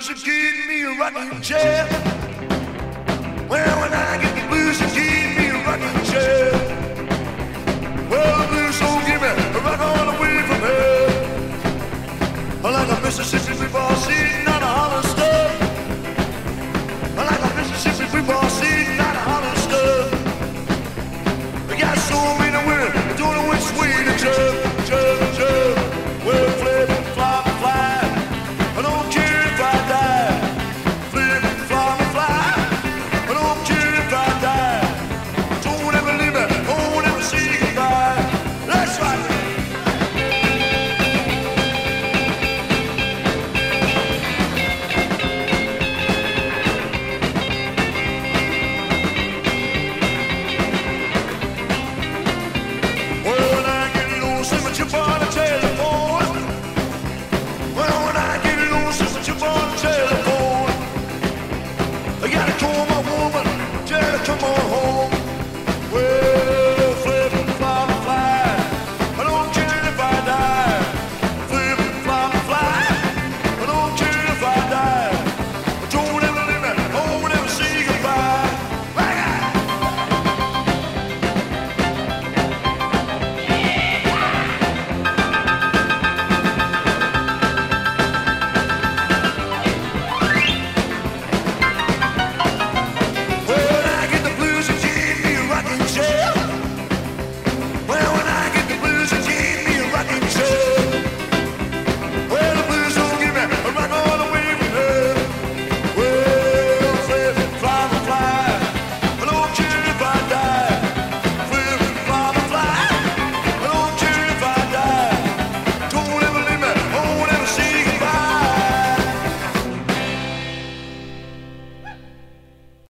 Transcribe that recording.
blues, you keep me a rocking chair. Well, when I get the blues, you keep me a rocking chair. Well, the blues so give me a rock all the way from here. Like a Mississippi River, see.